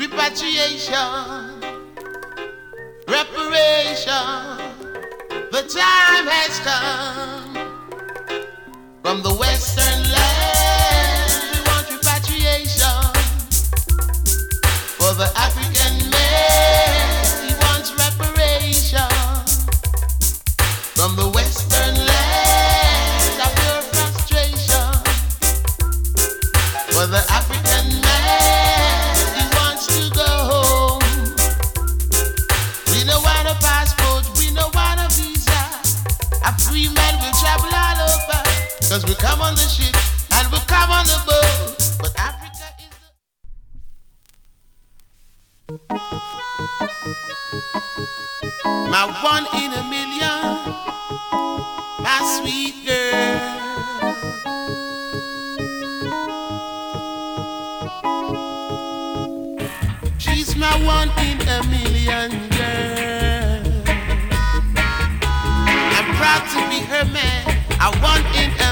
repatriation, reparation. The time has come from the Western land. We want repatriation for the African man. He wants reparation from the Western land of your frustration. For the African man, he wants to go home. We don't want a passport, we don't want a visa. A free man will travel all over, 'cause we come on the ship and we come on the boat. But Africa is my one in a million, my sweet girl. She's my one in a million girl. I'm proud to be her man, a one in a